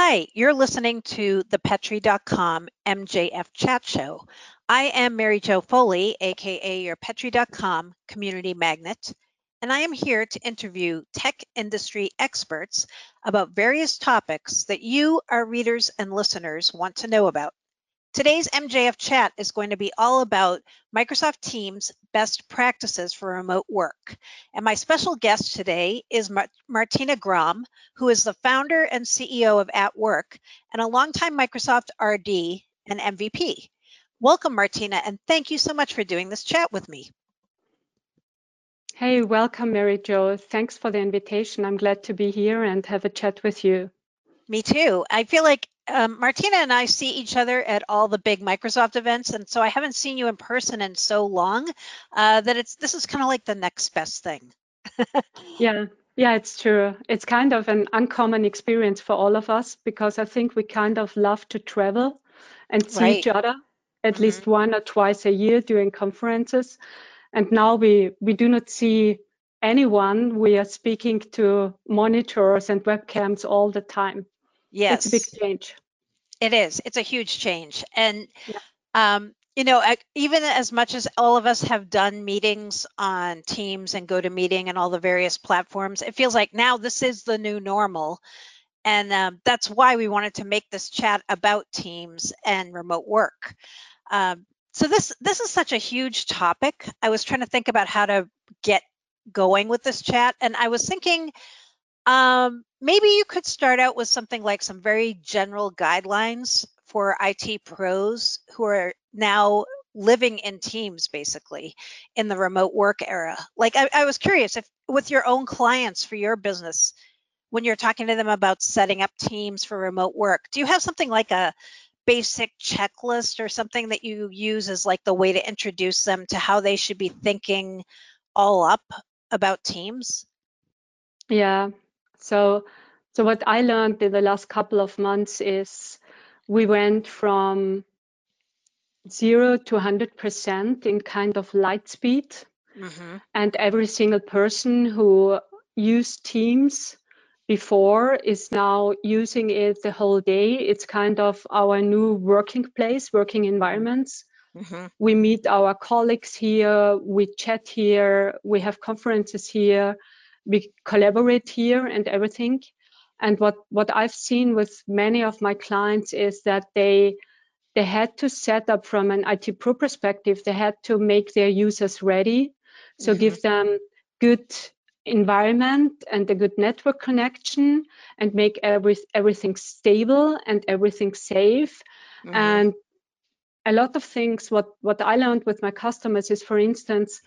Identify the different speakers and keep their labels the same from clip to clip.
Speaker 1: Hi, you're listening to the Petri.com MJF Chat Show. I am Mary Jo Foley, aka your Petri.com community magnet, and I am here to interview tech industry experts about various topics that you, our readers and listeners, want to know about. Today's MJF Chat is going to be all about Microsoft Teams best practices for remote work. And my special guest today is Martina Gram, who is the founder and CEO of At Work and a longtime Microsoft RD and MVP. Welcome, Martina, and thank you so much for doing this chat with me.
Speaker 2: Hey, welcome, Mary Jo. Thanks for the invitation. I'm glad to be here and have a chat with you.
Speaker 1: Me too. I feel like Martina and I see each other at all the big Microsoft events, and so I haven't seen you in person in so long that this is kind of like the next best thing.
Speaker 2: Yeah, it's true. It's kind of an uncommon experience for all of us because I think we kind of love to travel and see each other at least one or twice a year during conferences. And now we do not see anyone. We are speaking to monitors and webcams all the time.
Speaker 1: Yes.
Speaker 2: It's a big change.
Speaker 1: It is. It's a huge change. And, even as much as all of us have done meetings on Teams and GoToMeeting and all the various platforms, it feels like now this is the new normal. And that's why we wanted to make this chat about Teams and remote work. So this is such a huge topic. I was trying to think about how to get going with this chat, and I was thinking maybe you could start out with something like some very general guidelines for IT pros who are now living in Teams, basically, in the remote work era. Like, I was curious if with your own clients for your business, when you're talking to them about setting up Teams for remote work, do you have something like a basic checklist or something that you use as like the way to introduce them to how they should be thinking all up about Teams?
Speaker 2: Yeah. So what I learned in the last couple of months is we went from 0 to 100% in kind of light speed. And every single person who used Teams before is now using it the whole day. It's kind of our new working place, working environments. We meet our colleagues here, we chat here, we have conferences here, we collaborate here and everything. And what I've seen with many of my clients is that they had to set up from an IT pro perspective, they had to make their users ready. So give them good environment and a good network connection and make everything stable and everything safe. And a lot of things, what I learned with my customers is, for instance,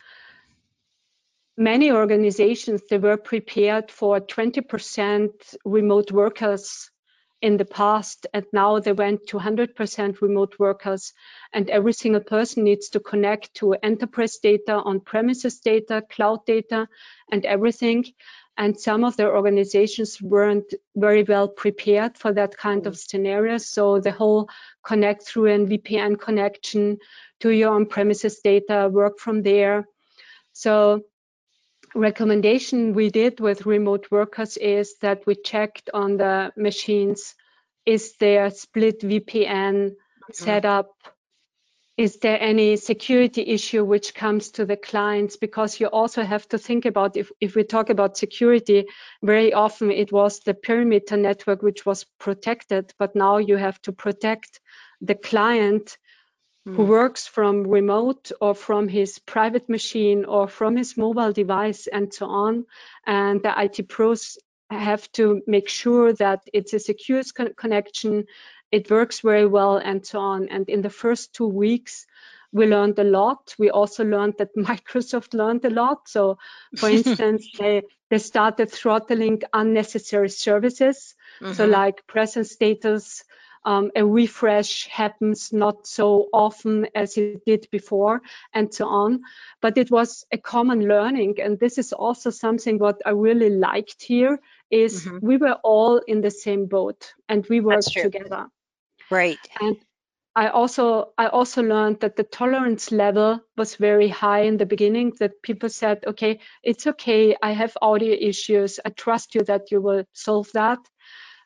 Speaker 2: many organizations, they were prepared for 20% remote workers in the past, and now they went to 100% remote workers, and every single person needs to connect to enterprise data, on-premises data, cloud data, and everything. And some of their organizations weren't very well prepared for that kind of scenario. So the whole connect through an VPN connection to your on-premises data, work from there. So recommendation we did with remote workers is that we checked on the machines, is there split VPN setup? Is there any security issue which comes to the clients? Because you also have to think about, if we talk about security, very often it was the perimeter network which was protected, but now you have to protect the client who works from remote or from his private machine or from his mobile device and so on. And the IT pros have to make sure that it's a secure connection, it works very well and so on. And in the first 2 weeks, we learned a lot. We also learned that Microsoft learned a lot. So for instance, they started throttling unnecessary services. So like presence status, a refresh happens not so often as it did before, and so on. But it was a common learning, and this is also something what I really liked here is we were all in the same boat and we worked together.
Speaker 1: Right.
Speaker 2: And I also learned that the tolerance level was very high in the beginning, that people said, okay, it's okay, I have audio issues, I trust you that you will solve that.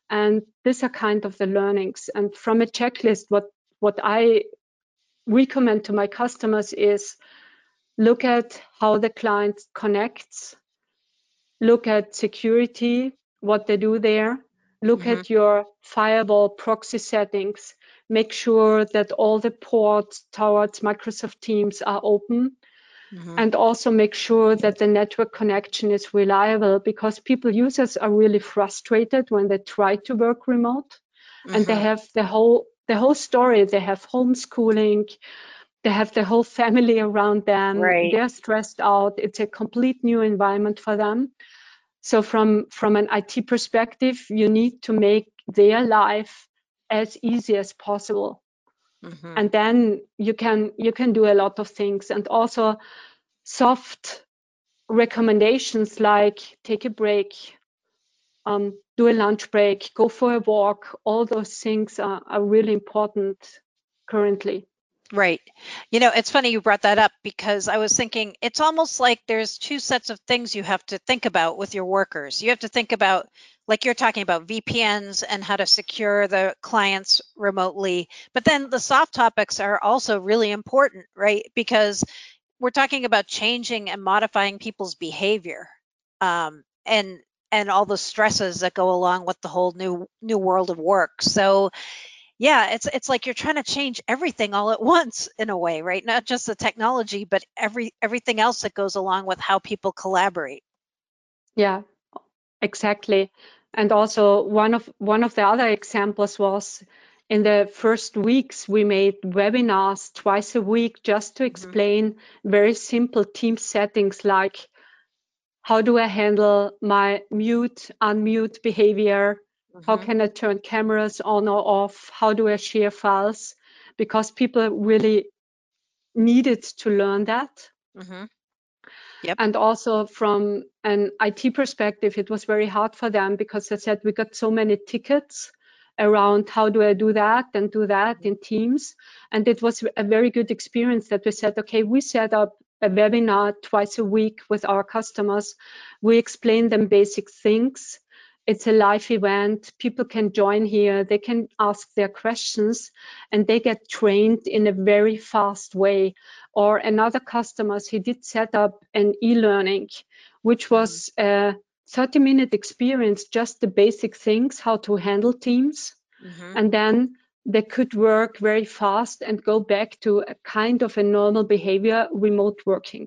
Speaker 2: And these are kind of the learnings. And from a checklist, what I recommend to my customers is look at how the client connects, look at security, what they do there, look at your firewall proxy settings, make sure that all the ports towards Microsoft Teams are open, and also make sure that the network connection is reliable, because users are really frustrated when they try to work remote, and they have the whole story. They have homeschooling, they have the whole family around them,
Speaker 1: Right.
Speaker 2: they're stressed out. It's a complete new environment for them. So from an IT perspective, you need to make their life as easy as possible. And then you can do a lot of things. And also soft recommendations like take a break, do a lunch break, go for a walk. All those things are really important currently.
Speaker 1: Right. You know, it's funny you brought that up, because I was thinking it's almost like there's two sets of things you have to think about with your workers. You have to think about, like you're talking about, VPNs and how to secure the clients remotely. But then the soft topics are also really important, right? Because we're talking about changing and modifying people's behavior, and all the stresses that go along with the whole new world of work. So yeah, it's like you're trying to change everything all at once in a way, right? Not just the technology, but everything else that goes along with how people collaborate.
Speaker 2: Yeah, exactly. And also one of the other examples was in the first weeks we made webinars twice a week just to explain very simple team settings like how do I handle my mute, unmute behavior? How can I turn cameras on or off? How do I share files? Because people really needed to learn that.
Speaker 1: Yep.
Speaker 2: And also from an IT perspective, it was very hard for them because they said we got so many tickets around how do I do that and do that in Teams. And it was a very good experience that we said, okay, we set up a webinar twice a week with our customers. We explain them basic things. It's a live event. People can join here. They can ask their questions and they get trained in a very fast way. Or another customers, he did set up an e-learning, which was a 30-minute experience, just the basic things, how to handle Teams. And then they could work very fast and go back to a kind of a normal behavior, remote working.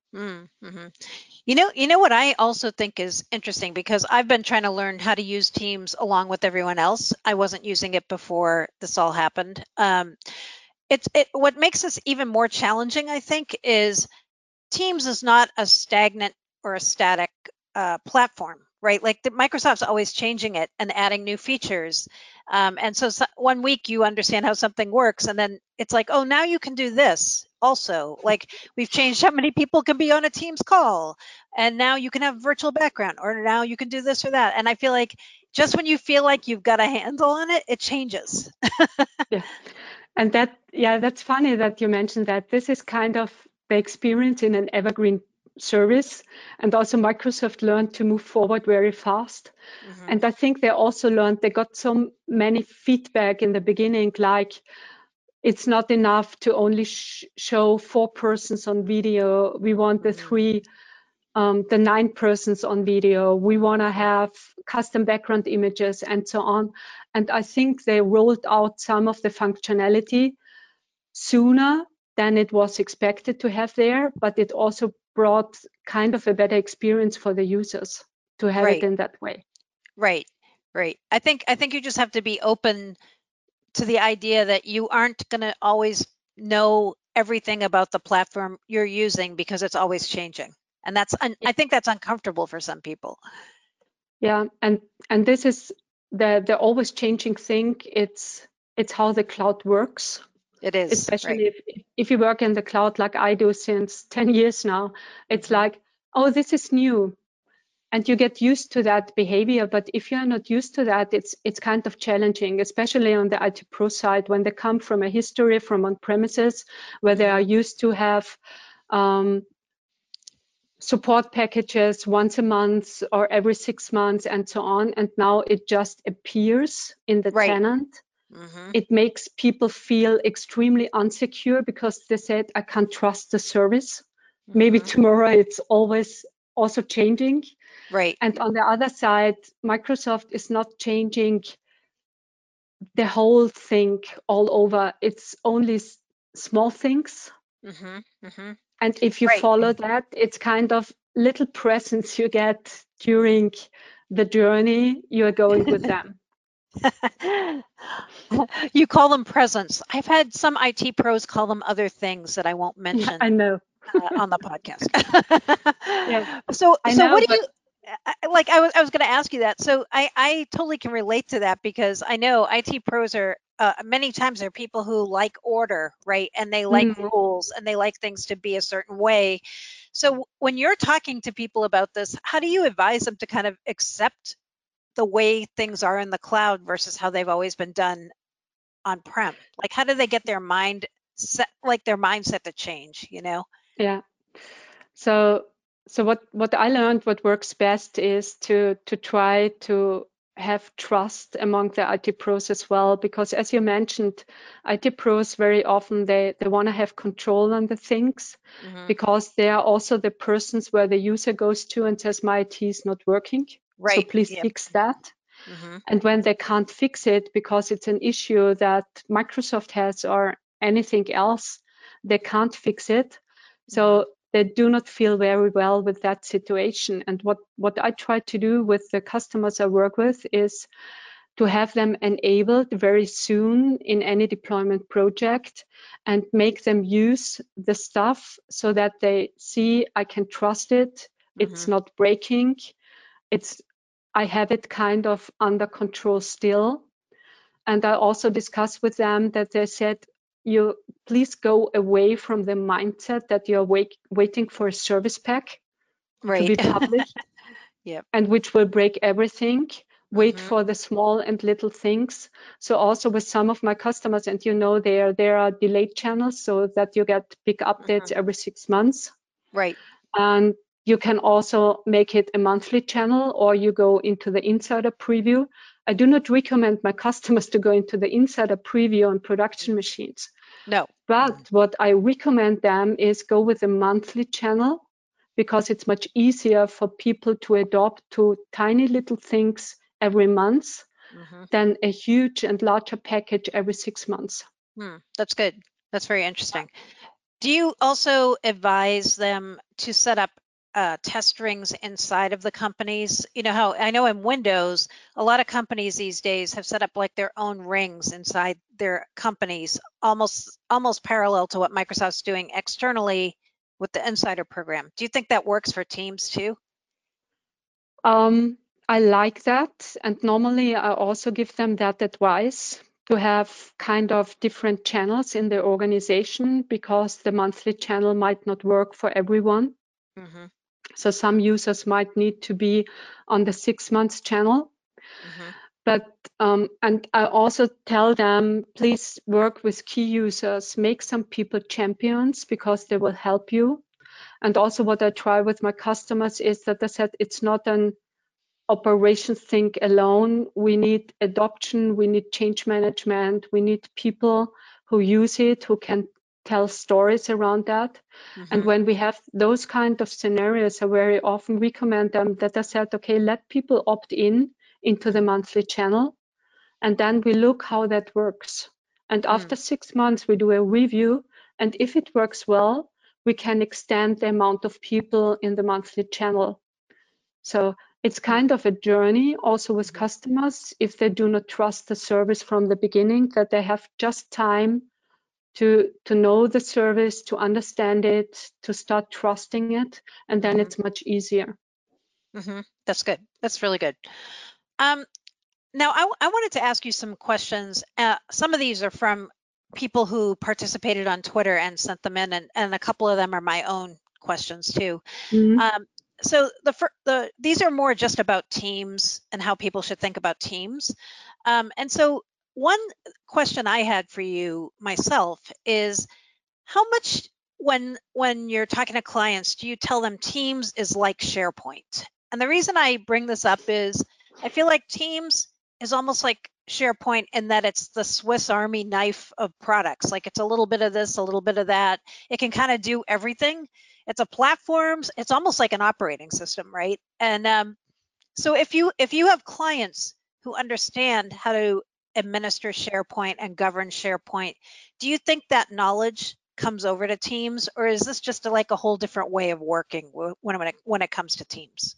Speaker 1: You know what I also think is interesting, because I've been trying to learn how to use Teams along with everyone else. I wasn't using it before this all happened. What makes this even more challenging, I think, is Teams is not a stagnant or a static platform, right? Like Microsoft's always changing it and adding new features. And so one week you understand how something works, and then it's like, oh, now you can do this also. Like we've changed how many people can be on a Teams call, and now you can have virtual background, or now you can do this or that. And I feel like just when you feel like you've got a handle on it, it changes.
Speaker 2: Yeah. And that's funny that you mentioned that. This is kind of the experience in an evergreen service. And also Microsoft learned to move forward very fast. And I think they also learned, they got so many feedback in the beginning, like it's not enough to only show 4 persons on video. We want the 9 persons on video. We want to have custom background images and so on. And I think they rolled out some of the functionality sooner than it was expected to have there, but it also brought kind of a better experience for the users to have it in that way.
Speaker 1: Right. I think you just have to be open to the idea that you aren't going to always know everything about the platform you're using, because it's always changing. And I think that's uncomfortable for some people.
Speaker 2: Yeah, and this is the always changing thing. It's how the cloud works.
Speaker 1: It is,
Speaker 2: Especially if you work in the cloud like I do since 10 years now. It's like, oh, this is new. And you get used to that behavior. But if you're not used to that, it's kind of challenging, especially on the IT pro side, when they come from a history from on premises where they are used to have support packages once a month or every 6 months and so on. And now it just appears in the
Speaker 1: Right.
Speaker 2: tenant.
Speaker 1: Mm-hmm.
Speaker 2: It makes people feel extremely insecure because they said, I can't trust the service. Maybe
Speaker 1: Mm-hmm.
Speaker 2: tomorrow it's always also changing.
Speaker 1: Right.
Speaker 2: And on the other side, Microsoft is not changing the whole thing all over. It's only small things.
Speaker 1: Mm-hmm. Mm-hmm.
Speaker 2: And if you
Speaker 1: Right.
Speaker 2: follow that, it's kind of little presents you get during the journey you're going with them.
Speaker 1: You call them presents. I've had some IT pros call them other things that I won't
Speaker 2: Yeah,
Speaker 1: mention
Speaker 2: I know.
Speaker 1: on the podcast.
Speaker 2: Yeah,
Speaker 1: So,
Speaker 2: I
Speaker 1: so
Speaker 2: know,
Speaker 1: what do
Speaker 2: but
Speaker 1: you like? I was going to ask you that. So, I totally can relate to that because I know IT pros are many times they're people who like order, right? And they like
Speaker 2: mm,
Speaker 1: rules and they like things to be a certain way. So, when you're talking to people about this, how do you advise them to kind of accept the way things are in the cloud versus how they've always been done on-prem? Like, how do they get their mind set, like their mindset to change, you know?
Speaker 2: yeah. So what I learned, what works best is to try to have trust among the IT pros as well, because as you mentioned, IT pros very often they want to have control on the things
Speaker 1: Hmm.
Speaker 2: because they are also the persons where the user goes to and says my IT is not working. So
Speaker 1: Right.
Speaker 2: please
Speaker 1: Yep.
Speaker 2: fix that.
Speaker 1: Hmm.
Speaker 2: And when they can't fix it because it's an issue that Microsoft has or anything else, they can't fix it.
Speaker 1: Hmm.
Speaker 2: So they do not feel very well with that situation. And what I try to do with the customers I work with is to have them enabled very soon in any deployment project and make them use the stuff so that they see I can trust it.
Speaker 1: Hmm.
Speaker 2: It's not breaking. It's I have it kind of under control still. And I also discussed with them that they said, you please go away from the mindset that you're waiting for a service pack to
Speaker 1: Right.
Speaker 2: be published
Speaker 1: Yep.
Speaker 2: and which will break everything. Wait
Speaker 1: Hmm.
Speaker 2: for the small and little things. So also with some of my customers, and you know, there are delayed channels so that you get big updates
Speaker 1: Hmm.
Speaker 2: every 6 months.
Speaker 1: Right.
Speaker 2: And you can also make it a monthly channel or you go into the insider preview. I do not recommend my customers to go into the insider preview on production machines.
Speaker 1: No.
Speaker 2: But what I recommend them is go with a monthly channel because it's much easier for people to adopt to tiny little things every month
Speaker 1: Hmm.
Speaker 2: than a huge and larger package every 6 months.
Speaker 1: That's good. That's very interesting. Do you also advise them to set up test rings inside of the companies? You know how I know in Windows, a lot of companies these days have set up like their own rings inside their companies, almost parallel to what Microsoft's doing externally with the Insider program. Do you think that works for Teams too?
Speaker 2: Um, I like that. And normally I also give them that advice to have kind of different channels in the organization because the monthly channel might not work for everyone.
Speaker 1: Hmm.
Speaker 2: So some users might need to be on the 6 months channel.
Speaker 1: Hmm.
Speaker 2: But and I also tell them, please work with key users, make some people champions because they will help you. And also what I try with my customers is that I said it's not an operations thing alone. We need adoption, we need change management, we need people who use it, who can tell stories around that. And
Speaker 1: Hmm.
Speaker 2: when we have those kind of scenarios, I very often recommend them that I said, okay, let people opt in into the monthly channel, and then we look how that works. And
Speaker 1: Hmm.
Speaker 2: after 6 months, we do a review. And if it works well, we can extend the amount of people in the monthly channel. So it's kind of a journey also with
Speaker 1: Hmm.
Speaker 2: customers if they do not trust the service from the beginning, that they have just time to know the service, to understand it, to start trusting it, and then
Speaker 1: Hmm.
Speaker 2: it's much easier.
Speaker 1: Hmm. That's good. That's really good. Um, Now, I wanted to ask you some questions. Some of these are from people who participated on Twitter and sent them in, and a couple of them are my own questions too.
Speaker 2: Mhm.
Speaker 1: Um, so these are more just about teams and how people should think about teams. And so one question I had for you myself is how much when you're talking to clients, do you tell them Teams is like SharePoint? And the reason I bring this up is I feel like Teams is almost like SharePoint in that it's the Swiss Army knife of products. Like it's a little bit of this, a little bit of that. It can kind of do everything. It's a platform. It's almost like an operating system, right? And so if you have clients who understand how to administer SharePoint and govern SharePoint, do you think that knowledge comes over to Teams, or is this just like a whole different way of working when it comes to Teams?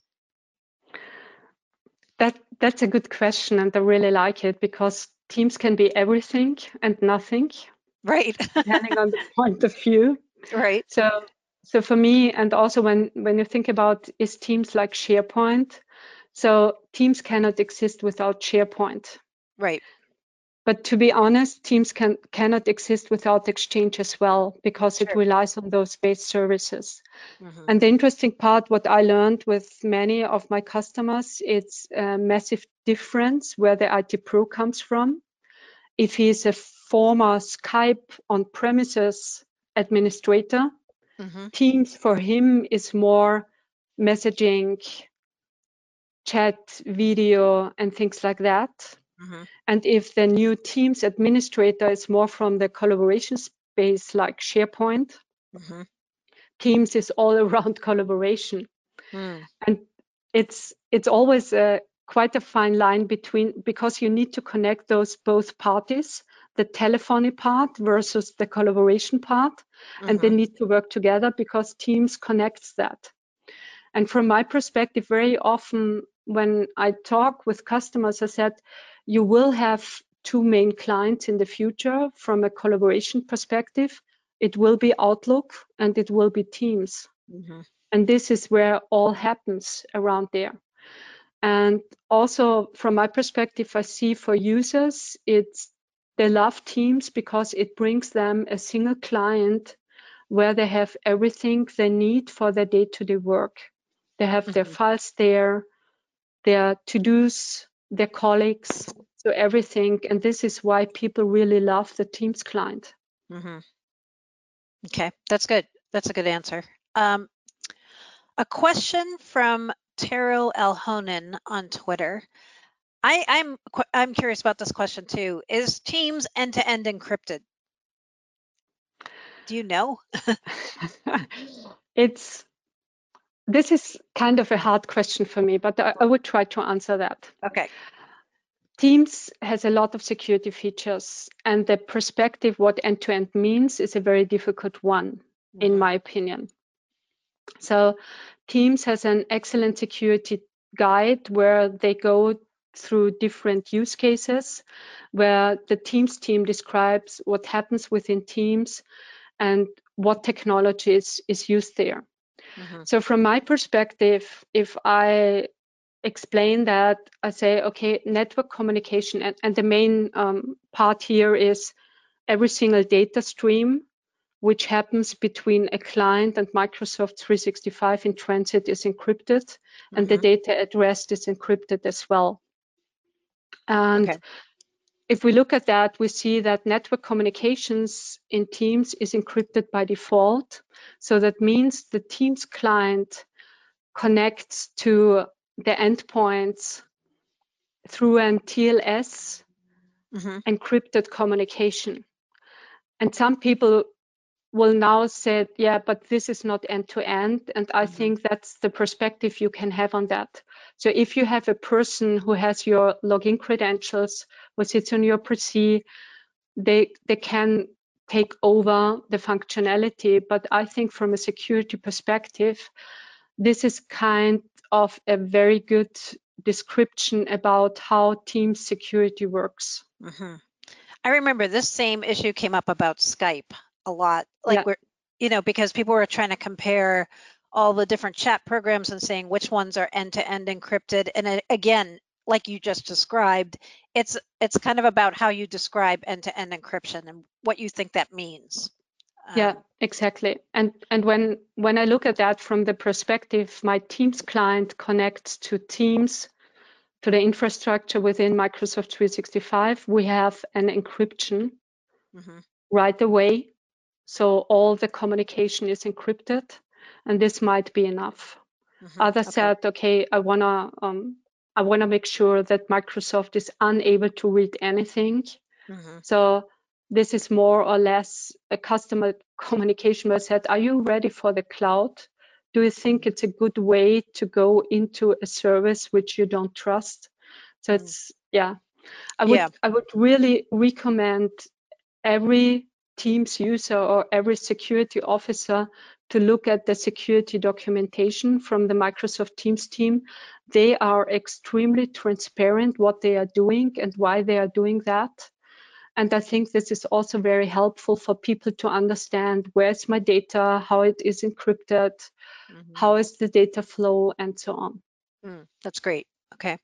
Speaker 2: That's a good question, and I really like it because Teams can be everything and nothing,
Speaker 1: right?
Speaker 2: depending on the point of view.
Speaker 1: Right.
Speaker 2: So for me, and also when you think about is Teams like SharePoint, so Teams cannot exist without SharePoint.
Speaker 1: Right.
Speaker 2: But to be honest, Teams cannot exist without Exchange as well, because it relies on those base services.
Speaker 1: Mm-hmm.
Speaker 2: And the interesting part, what I learned with many of my customers, it's a massive difference where the IT pro comes from. If he's a former Skype on-premises administrator,
Speaker 1: Mm-hmm.
Speaker 2: Teams for him is more messaging, chat, video, and things like that.
Speaker 1: Mm-hmm.
Speaker 2: And if the new Teams administrator is more from the collaboration space like SharePoint,
Speaker 1: Mm-hmm.
Speaker 2: Teams is all around collaboration.
Speaker 1: Mm.
Speaker 2: And it's always quite a fine line between, because you need to connect those both parties, the telephony part versus the collaboration part, and they need to work together because Teams connects that. And from my perspective, very often when I talk with customers, I said, you will have two main clients in the future from a collaboration perspective. It will be Outlook and it will be Teams.
Speaker 1: Mm-hmm.
Speaker 2: And this is where all happens around there. And also from my perspective, I see for users, they love Teams because it brings them a single client where they have everything they need for their day-to-day work. They have their files there, their to-dos, their colleagues, so everything. And this is why people really love the Teams client.
Speaker 1: Mm-hmm. Okay, that's good. That's a good answer. A question from Terrell Elhonen on Twitter. I'm curious about this question too. Is Teams end-to-end encrypted? Do you know?
Speaker 2: This is kind of a hard question for me, but I would try to answer that.
Speaker 1: Okay.
Speaker 2: Teams has a lot of security features, and the perspective what end-to-end means is a very difficult one, in my opinion. So Teams has an excellent security guide where they go through different use cases, where the Teams team describes what happens within Teams and what technologies is used there. So from my perspective, if I explain that, I say, okay, network communication, and the main part here is every single data stream which happens between a client and Microsoft 365 in transit is encrypted, and the data at rest is encrypted as well. And if we look at that, we see that network communications in Teams is encrypted by default. So that means the Teams client connects to the endpoints through an TLS encrypted communication. And some people will now say, yeah, but this is not end-to-end. And I think that's the perspective you can have on that. So if you have a person who has your login credentials, who sits on your PC, they can take over the functionality. But I think from a security perspective, this is kind of a very good description about how Teams security works.
Speaker 1: I remember this same issue came up about Skype a lot, like because people were trying to compare all the different chat programs and saying which ones are end-to-end encrypted. And again, like you just described, it's kind of about how you describe end-to-end encryption and what you think that means.
Speaker 2: Yeah, exactly. And when I look at that from the perspective, my Teams client connects to Teams, to the infrastructure within Microsoft 365, we have an encryption right away. so all the communication is encrypted, and this might be enough. Others said, okay, I wanna make sure that Microsoft is unable to read anything. So this is more or less a customer communication where I said, are you ready for the cloud? Do you think it's a good way to go into a service which you don't trust? So it's, yeah, I would really recommend every Teams user or every security officer to look at the security documentation from the Microsoft Teams team. They are extremely transparent what they are doing and why they are doing that. And I think this is also very helpful for people to understand where's my data, how it is encrypted, how is the data flow, and so on.
Speaker 1: That's great. Okay.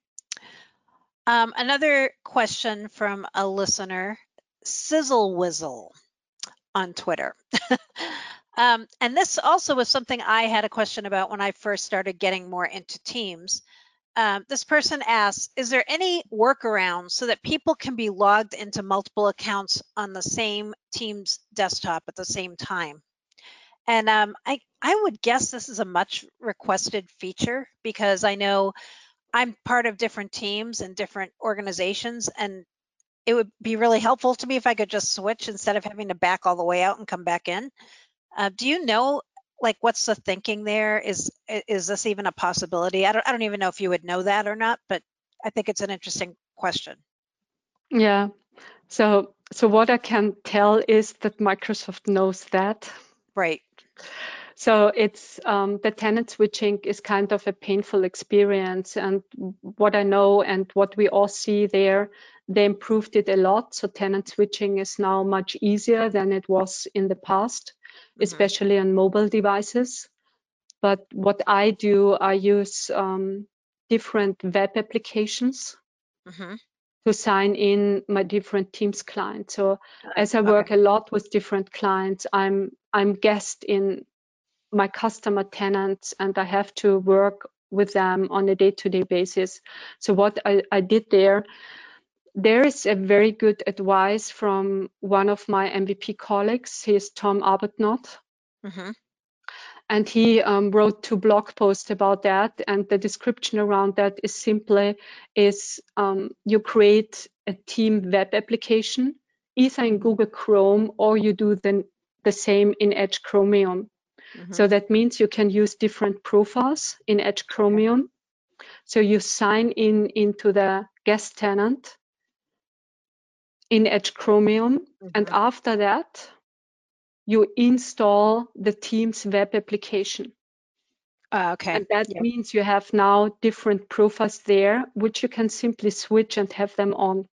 Speaker 1: Another question from a listener, Sizzle Whizzle on Twitter. And this also was something I had a question about when I first started getting more into Teams. This person asks, is there any workaround so that people can be logged into multiple accounts on the same Teams desktop at the same time? And I would guess this is a much requested feature because I know I'm part of different teams and different organizations, and it would be really helpful to me if I could just switch instead of having to back all the way out and come back in. Do you know, like, what's the thinking there? Is this even a possibility? I don't even know if you would know that or not, but I think it's an interesting question.
Speaker 2: Yeah. So what I can tell is that Microsoft knows that.
Speaker 1: Right.
Speaker 2: So it's the tenant switching is kind of a painful experience, and what I know and what we all see there, they improved it a lot. So tenant switching is now much easier than it was in the past, especially on mobile devices. But what I do, I use different web applications to sign in my different Teams clients. So as I work a lot with different clients, I'm guest in my customer tenants, and I have to work with them on a day-to-day basis. So what I did there is a very good advice from one of my MVP colleagues. He's Tom Arbuthnot. And he wrote 2 blog posts about that. And the description around that is simply you create a team web application, either in Google Chrome or you do the same in Edge Chromium. So that means you can use different profiles in Edge Chromium. So you sign in into the guest tenant in Edge Chromium. And after that, you install the Teams web application. And that means you have now different profiles there, which you can simply switch and have them on.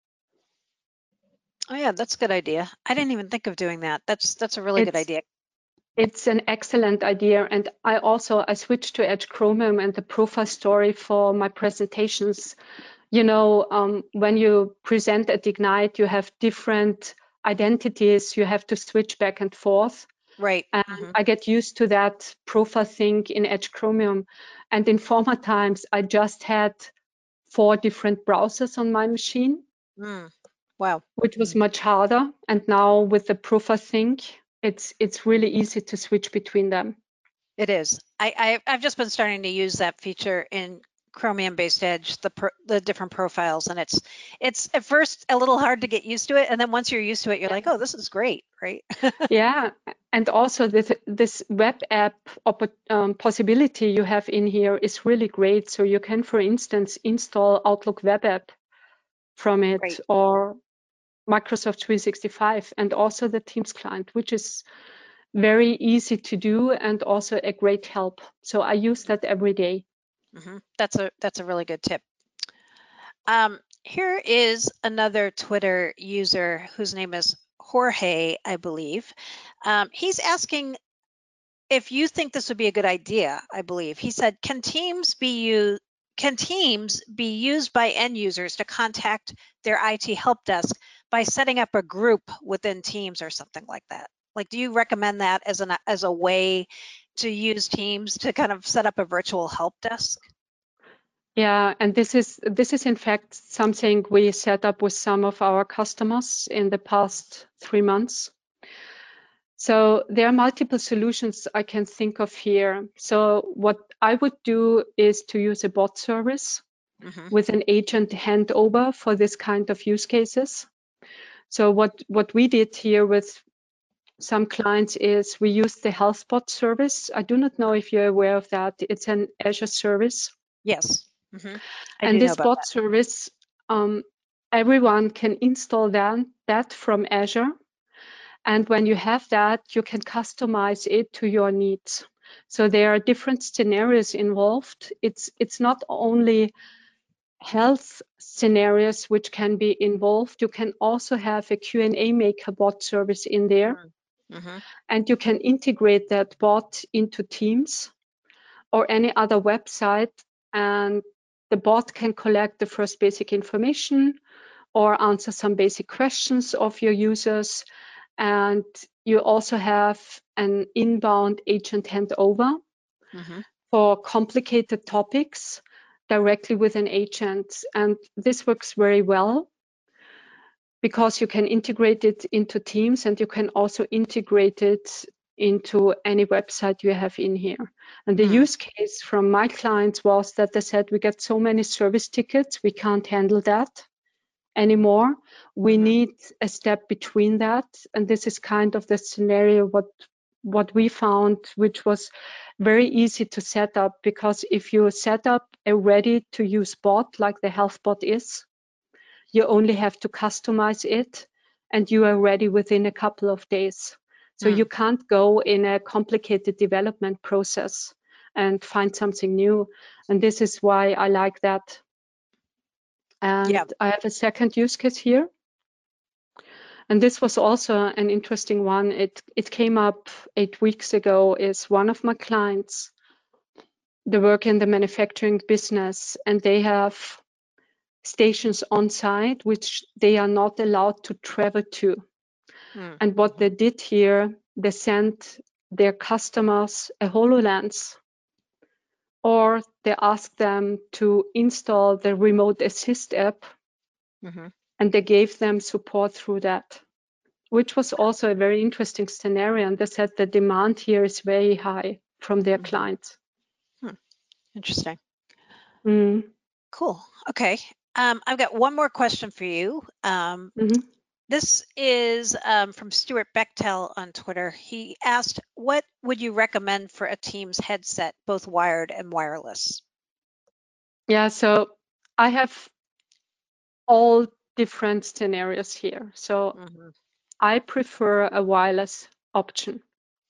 Speaker 1: Oh yeah, that's a good idea. I didn't even think of doing that. That's a really good idea.
Speaker 2: It's an excellent idea. And I switched to Edge Chromium and the profile story for my presentations. You know, when you present at Ignite, you have different identities. You have to switch back and forth.
Speaker 1: Right.
Speaker 2: And I get used to that profile thing in Edge Chromium. And in former times, I just had 4 different browsers on my machine.
Speaker 1: Wow.
Speaker 2: Which was much harder. And now with the profile thing, it's really easy to switch between them.
Speaker 1: It is. I've just been starting to use that feature in Chromium-based Edge, the different profiles, and it's at first a little hard to get used to it, and then once you're used to it, you're like, oh, this is great, right?
Speaker 2: Yeah, and also this web app possibility you have in here is really great. So you can, for instance, install Outlook web app from it, or Microsoft 365, and also the Teams client, which is very easy to do and also a great help. So I use that every day.
Speaker 1: That's a really good tip. Here is another Twitter user whose name is Jorge, I believe. He's asking if you think this would be a good idea. I believe he said, can Teams be used by end users to contact their IT help desk by setting up a group within Teams or something like that? Like, do you recommend that as a way to use Teams to kind of set up a virtual help desk?
Speaker 2: Yeah, and this is in fact something we set up with some of our customers in the past 3 months. So there are multiple solutions I can think of here. So what I would do is to use a bot service with an agent handover for this kind of use cases. So what we did here with some clients is we use the HealthBot service. I do not know if you're aware of that. It's an Azure service.
Speaker 1: Yes. I
Speaker 2: And
Speaker 1: do know
Speaker 2: this
Speaker 1: about
Speaker 2: bot
Speaker 1: that.
Speaker 2: service, everyone can install that from Azure. And when you have that, you can customize it to your needs. So there are different scenarios involved. It's not only health scenarios which can be involved. You can also have a Q&A maker bot service in there. And you can integrate that bot into Teams or any other website. And the bot can collect the first basic information or answer some basic questions of your users. And you also have an inbound agent handover for complicated topics directly with an agent. And this works very well because you can integrate it into Teams and you can also integrate it into any website you have in here. And the use case from my clients was that they said, we get so many service tickets, we can't handle that anymore. We need a step between that. And this is kind of the scenario what we found, which was very easy to set up, because if you set up a ready to use bot like the HealthBot is, you only have to customize it and you are ready within a couple of days. So you can't go in a complicated development process and find something new. And this is why I like that. And I have a second use case here. And this was also an interesting one. It came up 8 weeks ago. Is one of my clients. They work in the manufacturing business and they have stations on site which they are not allowed to travel to. And what they did here, they sent their customers a HoloLens, or they asked them to install the Remote Assist app, and they gave them support through that, which was also a very interesting scenario. And they said the demand here is very high from their clients.
Speaker 1: Interesting.
Speaker 2: Mm.
Speaker 1: Cool. Okay. I've got one more question for you. This is from Stuart Bechtel on Twitter. He asked, what would you recommend for a Teams headset, both wired and wireless?
Speaker 2: Yeah, so I have all different scenarios here. So I prefer a wireless option.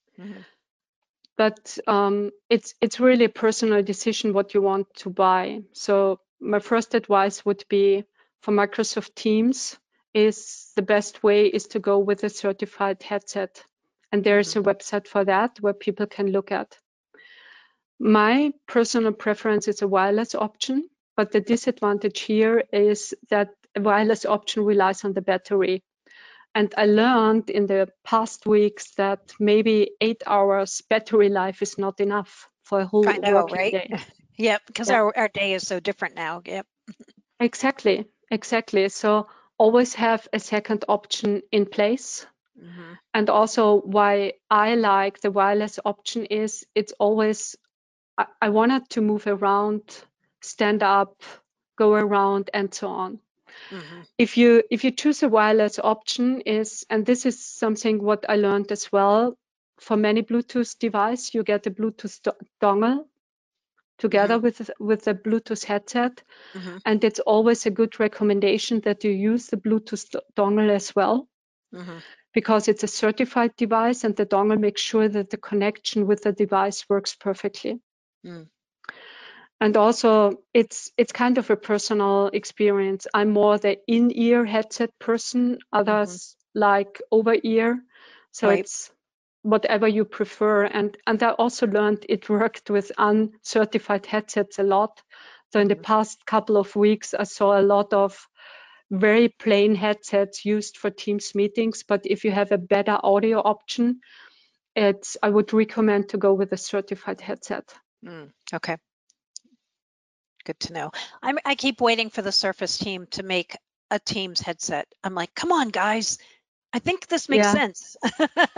Speaker 2: But it's really a personal decision what you want to buy. So my first advice would be for Microsoft Teams is the best way is to go with a certified headset. And there is a website for that where people can look at. My personal preference is a wireless option, but the disadvantage here is that a wireless option relies on the battery. And I learned in the past weeks that maybe 8 hours battery life is not enough for a whole working day.
Speaker 1: Yep, because our day is so different now. Yep.
Speaker 2: Exactly. So always have a second option in place. And also why I like the wireless option is it's always, I wanted to move around, stand up, go around, and so on. If you choose a wireless option is, and this is something what I learned as well, for many Bluetooth device, you get a Bluetooth dongle together with the Bluetooth headset. And it's always a good recommendation that you use the Bluetooth dongle as well, because it's a certified device and the dongle makes sure that the connection with the device works perfectly. And also, it's kind of a personal experience. I'm more the in-ear headset person. Others like over-ear. So it's whatever you prefer. And I also learned it worked with uncertified headsets a lot. So in the past couple of weeks, I saw a lot of very plain headsets used for Teams meetings. But if you have a better audio option, I would recommend to go with a certified headset.
Speaker 1: Okay. Good to know. I keep waiting for the Surface team to make a Teams headset. I'm like, come on, guys. I think this makes sense.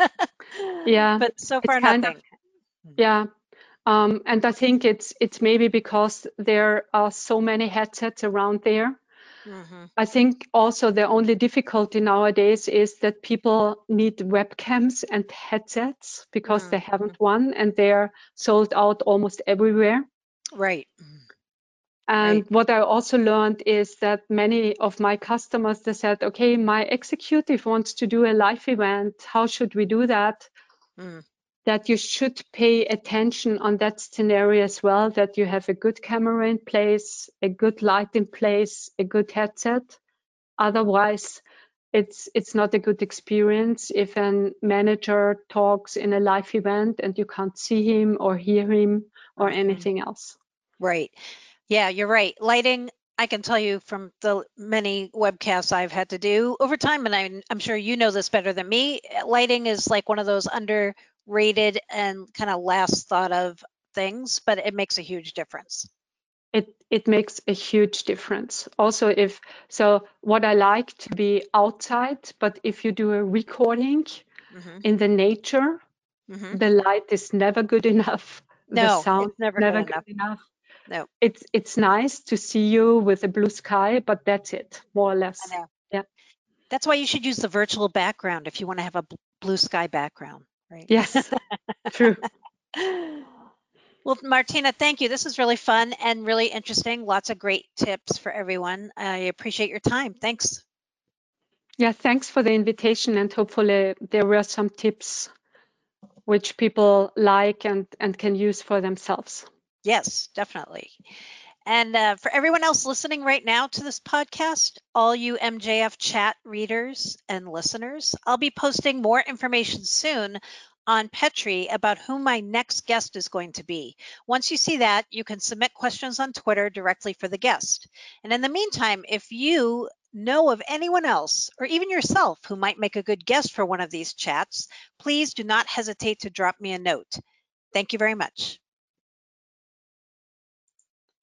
Speaker 2: Yeah,
Speaker 1: But so
Speaker 2: it's
Speaker 1: far,
Speaker 2: kind of,
Speaker 1: nothing.
Speaker 2: yeah. And I think it's maybe because there are so many headsets around there.
Speaker 1: Mm-hmm.
Speaker 2: I think also the only difficulty nowadays is that people need webcams and headsets because they
Speaker 1: Mm-hmm.
Speaker 2: haven't one and they're sold out almost everywhere.
Speaker 1: Right.
Speaker 2: And
Speaker 1: Right.
Speaker 2: what I also learned is that many of my customers, they said, okay, my executive wants to do a live event. How should we do that?
Speaker 1: Mm.
Speaker 2: That you should pay attention on that scenario as well, that you have a good camera in place, a good light in place, a good headset. Otherwise, it's not a good experience if a manager talks in a live event and you can't see him or hear him or
Speaker 1: Mm-hmm.
Speaker 2: anything else.
Speaker 1: Right. Yeah, you're right. Lighting, I can tell you from the many webcasts I've had to do over time, and I'm sure you know this better than me. Lighting is like one of those underrated and kind of last thought of things, but it makes a huge difference.
Speaker 2: It makes a huge difference. Also, if so, what I like to be outside, but if you do a recording
Speaker 1: Hmm.
Speaker 2: in the nature,
Speaker 1: Hmm.
Speaker 2: the light is never good enough. The
Speaker 1: No,
Speaker 2: sound
Speaker 1: it's never good
Speaker 2: never good
Speaker 1: enough.
Speaker 2: enough.
Speaker 1: No,
Speaker 2: It's nice to see you with a blue sky, but that's it, more or
Speaker 1: I
Speaker 2: less.
Speaker 1: know.
Speaker 2: Yeah.
Speaker 1: That's why you should use the virtual background if you want to have a blue sky background, right?
Speaker 2: Yes, true.
Speaker 1: Well, Martina, thank you. This is really fun and really interesting. Lots of great tips for everyone. I appreciate your time. Thanks.
Speaker 2: Yeah, thanks for the invitation, and hopefully there were some tips which people like and can use for themselves.
Speaker 1: Yes, definitely. And for everyone else listening right now to this podcast, all you MJF chat readers and listeners, I'll be posting more information soon on Petri about who my next guest is going to be. Once you see that, you can submit questions on Twitter directly for the guest. And in the meantime, if you know of anyone else or even yourself who might make a good guest for one of these chats, please do not hesitate to drop me a note. Thank you very much.